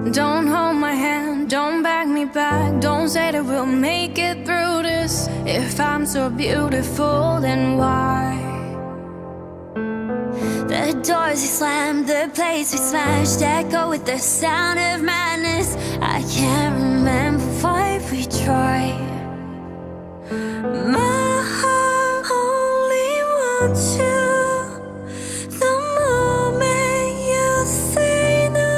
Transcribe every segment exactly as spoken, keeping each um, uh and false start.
Don't hold my hand, don't back me back. Don't say that we'll make it through this. If I'm so beautiful, then why? The doors we slammed, the plates we smashed, echo with the sound of madness. I can't remember why we tried. My heart only wants you. The moment you say no.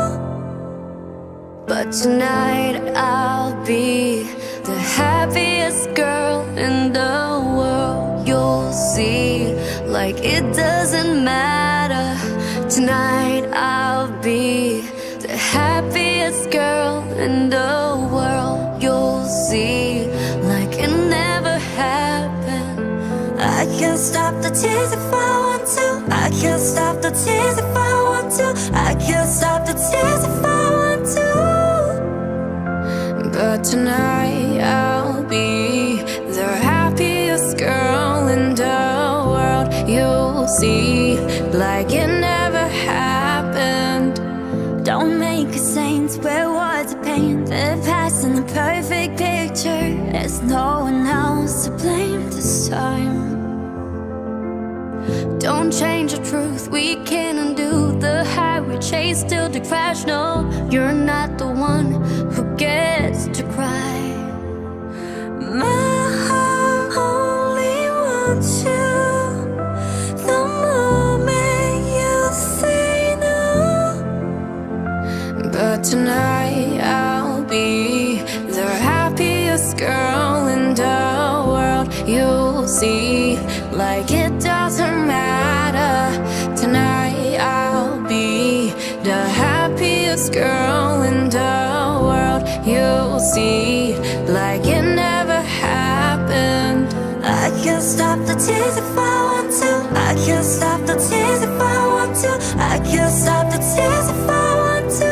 But tonight I'll be the happiest girl in the world. You'll see, like it doesn't matter. Tonight I'll be the happiest girl in the world. You'll see, like it never happened. I can't stop the tears if I want to. I can't stop the tears if I want to. I can't stop the tears if I want to. But tonight I'll be the happiest girl in the world. You'll see, like it never happened. Don't make a saint where words are pain. The past and the perfect picture. There's no one else to blame this time. Don't change the truth, we can't undo the high we chase till the crash. No, you're not the one who gets to cry. My heart only wants you. The moment you say no. But tonight I'll be the happiest girl in the world. You'll see, like it doesn't matter. Tonight I'll be the happiest girl in the world. You'll see, like it never happened. I can't stop the tears if I want to. I can't stop the tears if I want to. I can't stop the tears if I want to.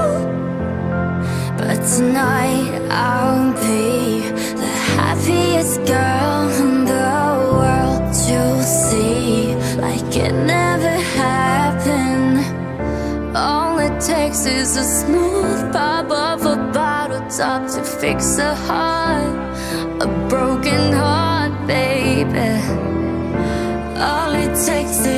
But tonight I'll be the happiest girl in the world. You'll see, like it never happened. All it takes is a smooth pop of a bottle top to fix a heart, a broken heart, baby. All it takes